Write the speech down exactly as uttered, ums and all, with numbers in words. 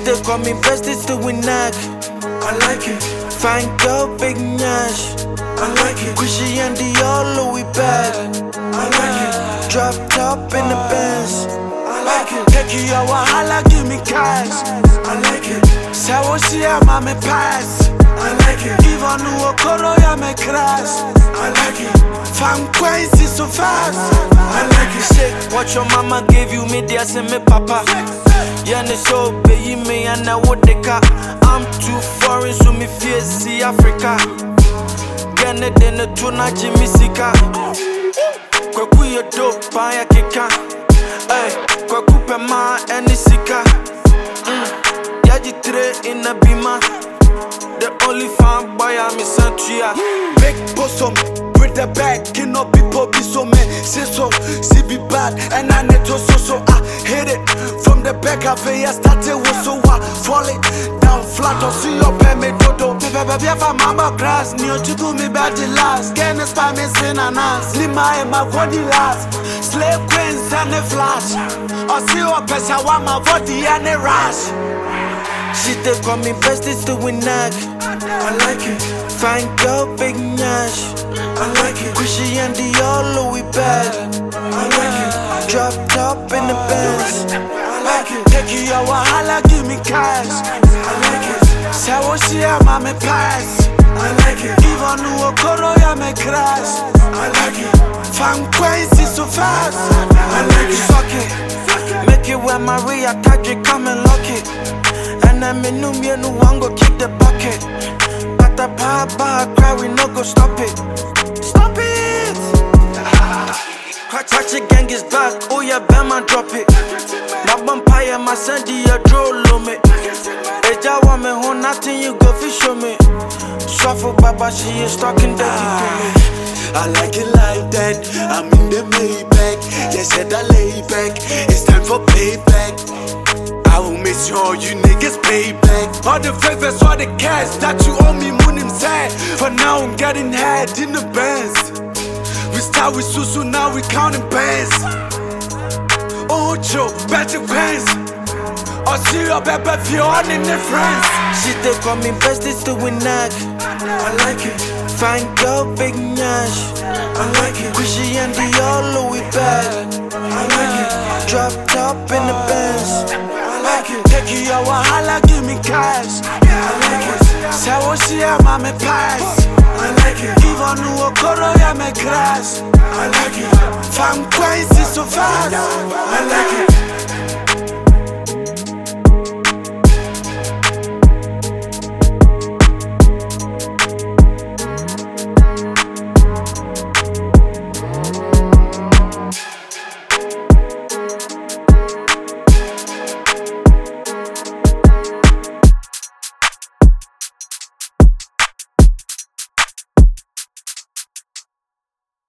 they call me bestie to win nag. I like it. Fine girl, big nash. I like it. Gucci and Dior, Louis bag. I like it. Drop top in the Benz. I like it. Take you a wahala, give me cash. I like it. Sawo shia mame pass. I like it. Even no okoro ya me crash. I like it. Fam crazy so fast. I like it. Shit, what your mama gave you, me dear, say me papa. Yeah, ne so pay me and I would the car. I'm too foreign, so me fear see Africa. Gene den the tuna Jimmy Sika. Kwaku yo dope, paya kika. Ay, kwaku pe ma any sika. Yaji tre in a bima. The only fan boy I'm in Santria. Big bosom, with the back, cannot people be so man. Say so, see be bad, and I need to so so. I hit it from the back of it. I started with so I fall it down flat. Or see your pay me dodo. Baby, if I'm mama grass, near to do me bad the last. Can I spy me sin and ass? Lima and my body last. Slave queens and the flash. Or see your pesa, want my body and the rash. She they call me bestie to win nag. I like it. Fine girl, big nash. I like it. Gucci and Dior, Louis bag. I like it. Drop top in the Benz. I like it. Take you a wahala, give me cash. I like it. Sawo shia mame pass. I like it. Even no okoro ya me crash. I like it. Fam crazy so fast. I like it. Suck it. Make it where Maria Kadri come and lock it. And I'm in New Year, no one go kick the bucket. But the papa cry, we no go stop it. Stop it! Watch the gang is back, oh yeah, Bama drop it. My vampire, my sandy, a droll on me. Eja wa me hon, nothing you go fish on me. Shuffle Baba, she is talking dirty to me. I like it like that. I'm in the Maybach. Yes, said I lay back. It's time for payback. I will make sure you niggas pay back. All the favors, all the cash that you owe me, moon inside. For now, I'm getting head in the bands. We start with Susu, now we counting bands. Oh, Joe, better pants. Or see your baby if you're on in the friends. She they call me bestie to win nag. I like it. Fine girl, big nash. I like it. Gucci and Dior, Louis bag. I like it. Drop top in the Benz. I like it. Take you a wahala, give me cash. I like it. Sawo shia mame pass. I like it. Even no okoro ya me crash. I like it. Fam crazy so fast.